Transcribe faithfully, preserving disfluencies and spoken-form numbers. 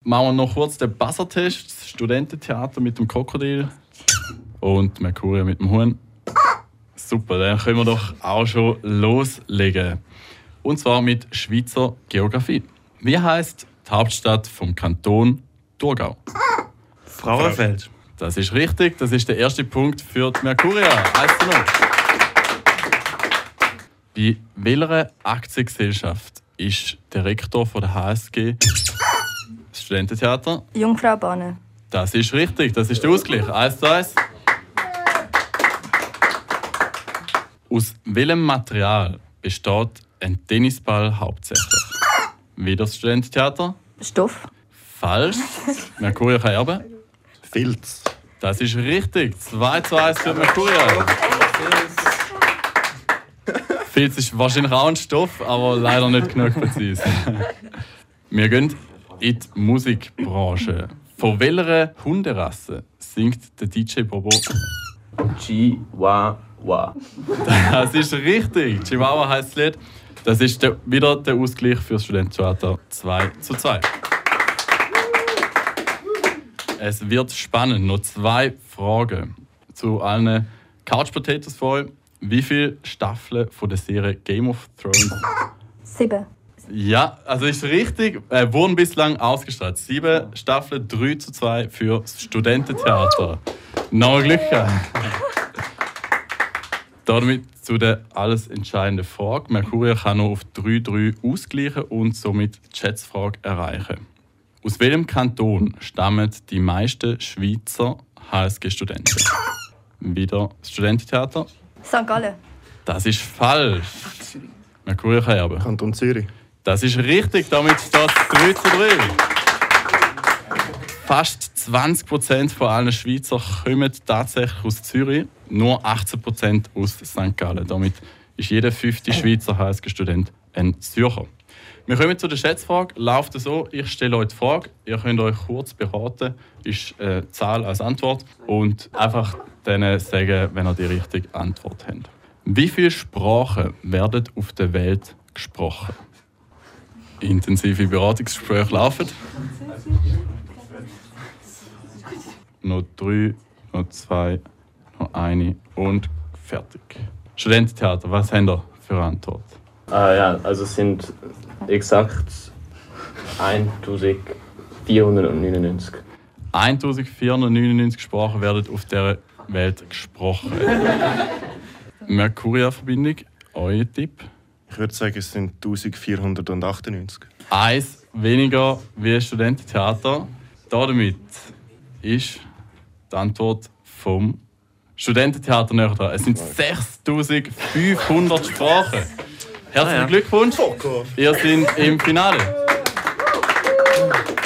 machen wir noch kurz den Buzzer-Test. Das Studententheater mit dem Krokodil und Mercuria mit dem Huhn. Super, dann können wir doch auch schon loslegen. Und zwar mit Schweizer Geografie. Wie heisst die Hauptstadt vom Kanton Thurgau? Frauenfeld. Das ist richtig. Das ist der erste Punkt für die Mercuria. eins zu null. Bei welcher Aktiengesellschaft ist der Rektor von der H S G das Studententheater? Jungfrau Bahne. Das ist richtig. Das ist der Ausgleich. eins zu eins. Aus welchem Material besteht ein Tennisball hauptsächlich? Wieder das Studententheater? Stoff. Falsch. Mercuria kann erben. Filz. Das ist richtig. zwei zu eins für Mercuria. Filz ist wahrscheinlich auch ein Stoff, aber leider nicht genug präzise. Wir gehen in die Musikbranche. Von welcher Hunderasse singt der D J Bobo? Chihuahua. Das ist richtig. Chihuahua heisst das Lied. Das ist der, wieder der Ausgleich für das Studententheater zwei zu zwei. Es wird spannend. Noch zwei Fragen zu allen Couch Potatoes von euch. Wie viele Staffeln von der Serie Game of Thrones? Sieben. Ja, also ist richtig. Äh, wurden bislang ausgestrahlt. Sieben Staffeln, drei zu zwei für das Studententheater. Noch Glück gehabt. Damit zu der alles entscheidenden Frage. Mercuria kann noch auf drei zu drei ausgleichen und somit die Schätzfrage erreichen. Aus welchem Kanton stammen die meisten Schweizer H S G-Studenten? Wieder das Studententheater. Sankt Gallen. Das ist falsch. Mercuria kann erben. Kanton Zürich. Das ist richtig, damit steht es drei zu drei. Fast zwanzig Prozent von allen Schweizer kommen tatsächlich aus Zürich, nur achtzehn Prozent aus Sankt Gallen. Damit ist jeder fünfte Schweizer H S G-Student ein Zürcher. Wir kommen zu der Schätzfrage. Läuft es so, ich stelle euch die Frage, ihr könnt euch kurz beraten, ist eine Zahl als Antwort und einfach denen sagen, wenn ihr die richtige Antwort habt. Wie viele Sprachen werden auf der Welt gesprochen? Intensive Beratungsgespräche laufen. Noch drei, noch zwei, noch eine und fertig. Studententheater, was habt ihr für eine Antwort? Ah ja, also es sind exakt eintausendvierhundertneunundneunzig. eintausendvierhundertneunundneunzig Sprachen werden auf dieser Welt gesprochen. Mercuria-Verbindung, euer Tipp? Ich würde sagen, es sind eintausendvierhundertachtundneunzig. Eins weniger wie ein Studententheater. Damit ist die Antwort vom Studententheater näher dran. Es sind sechstausendfünfhundert Sprachen. Herzlichen Glückwunsch! Ihr seid im Finale.